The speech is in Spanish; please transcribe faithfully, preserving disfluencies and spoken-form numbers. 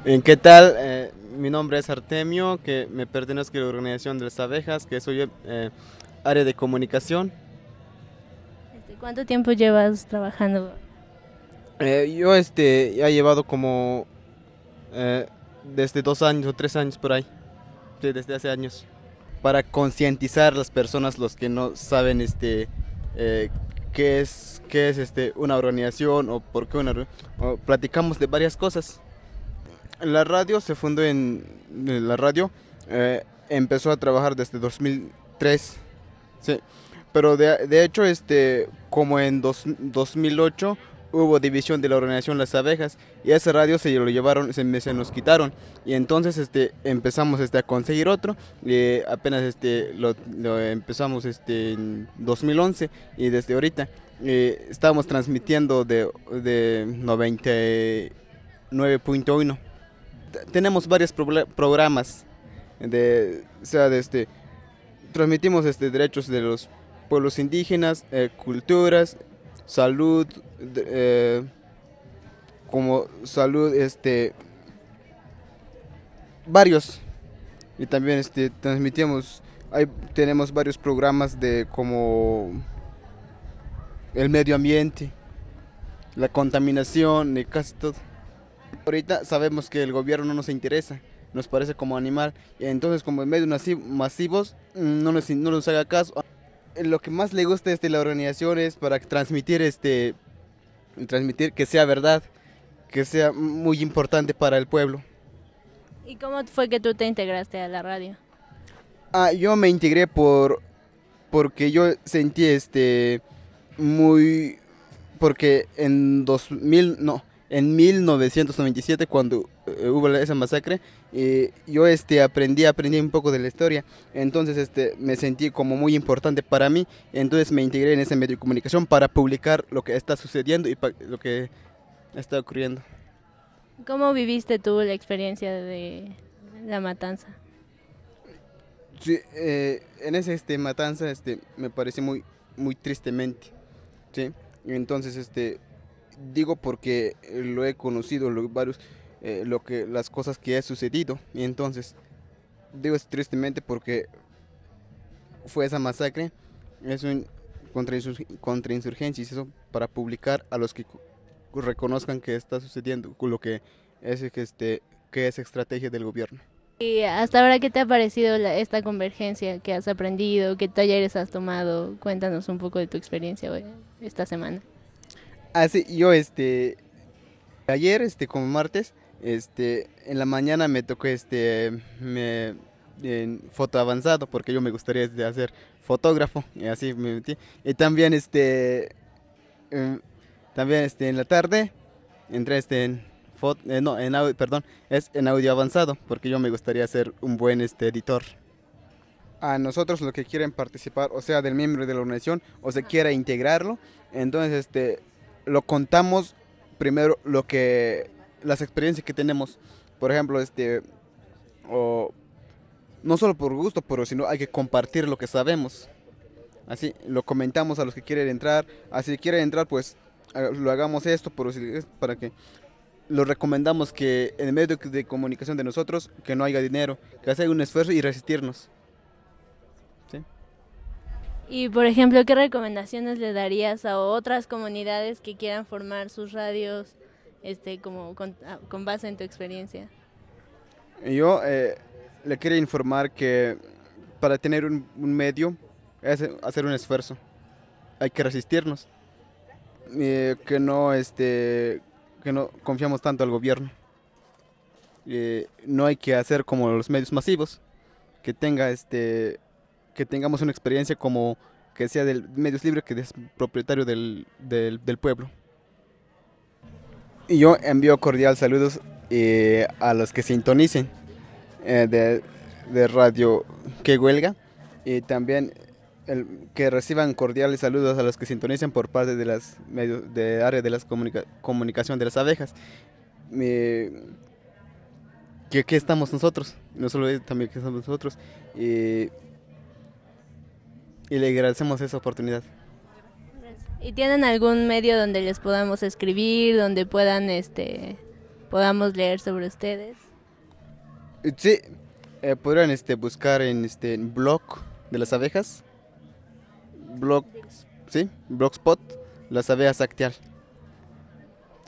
Bien, ¿qué tal? Eh, mi nombre es Artemio, que me pertenezco a la organización de las abejas, que soy eh, área de comunicación. Este, ¿cuánto tiempo llevas trabajando? Eh, yo este, ya he llevado como eh, desde dos años o tres años por ahí, sí, desde hace años, para concientizar a las personas, los que no saben este, eh, qué es, qué es este, una organización o por qué una... orga- o platicamos de varias cosas. La radio se fundó en... La radio eh, empezó a trabajar desde dos mil tres. Sí, pero de, de hecho, este, como en dos, 2008 hubo división de la organización Las Abejas y ese radio se lo llevaron, se, me- se nos quitaron y entonces este, empezamos este, a conseguir otro y apenas este, lo, lo empezamos este, en dos mil once y desde ahorita eh, estamos transmitiendo de, de noventa y nueve punto uno. T- Tenemos varios proble- programas de, o sea, de este, transmitimos este, derechos de los pueblos indígenas, eh, culturas, salud, de- eh, como salud, este, varios. Y también este, transmitimos, hay, tenemos varios programas de como el medio ambiente, la contaminación y casi todo. Ahorita sabemos que el gobierno no nos interesa, nos parece como animal, y entonces como en medios masi- masivos mm, no nos, no nos haga caso. Lo que más le gusta este, la organización es para transmitir este transmitir que sea verdad, que sea muy importante para el pueblo. ¿Y cómo fue que tú te integraste a la radio? Ah, yo me integré por porque yo sentí este muy porque en dos mil no, en mil novecientos noventa y siete cuando eh, hubo esa masacre, eh, yo este aprendí aprendí un poco de la historia, entonces este me sentí como muy importante para mí, entonces me integré en ese medio de comunicación para publicar lo que está sucediendo y pa- lo que está ocurriendo. ¿Cómo viviste tú la experiencia de la matanza? Sí, eh, en ese este matanza este me pareció muy muy tristemente, ¿sí? Entonces este digo porque eh, lo he conocido lo, varios eh, lo que las cosas que ha sucedido y entonces digo es tristemente porque fue esa masacre, es un contrainsurg- contrainsurgencia y eso para publicar a los que cu- reconozcan que está sucediendo con lo que es que este que es estrategia del gobierno. ¿Y hasta ahora qué te ha parecido la- esta convergencia que has aprendido, qué talleres has tomado? Cuéntanos un poco de tu experiencia hoy, esta semana. Así yo este ayer, este, como martes, este, en la mañana me tocó, este, me, en foto avanzado, porque yo me gustaría este, hacer fotógrafo, y así me metí. Y también, este, em, también, este, en la tarde, entré, este, en foto, no, en audio, perdón, es en audio avanzado, porque yo me gustaría ser un buen, este, editor. A nosotros los que quieren participar, o sea, del miembro de la organización, o se quiera integrarlo, entonces este lo contamos primero lo que las experiencias que tenemos, por ejemplo, este o no solo por gusto, pero sino hay que compartir lo que sabemos. Así lo comentamos a los que quieren entrar, así si quieren entrar, pues ha- lo hagamos esto, pero si es para que lo recomendamos que en el medio de de comunicación de nosotros que no haya dinero, que hacer un esfuerzo y resistirnos, ¿sí? Y por ejemplo, ¿qué recomendaciones le darías a otras comunidades que quieran formar sus radios, este, como con, ah, con base en tu experiencia? Yo eh, le quería informar que para tener un, un medio es hacer un esfuerzo. Hay que resistirnos. Eh, que no este que no confiamos tanto al gobierno. Eh, no hay que hacer como los medios masivos, que tenga este que tengamos una experiencia como que sea del medios libre que es propietario del, del, del pueblo. Y yo envío cordial saludos eh, a los que sintonicen eh, de, de Radio Que Huelga y también el, que reciban cordiales saludos a los que sintonicen por parte de las medios de área de la comunica, comunicación de las abejas. Eh, que aquí estamos nosotros, no solo es, también que estamos nosotros y, y le agradecemos esa oportunidad. ¿Y tienen algún medio donde les podamos escribir, donde puedan este podamos leer sobre ustedes. Sí, eh, podrían este, buscar en este blog de las abejas, blog, sí, blogspot, las abejas Acteal.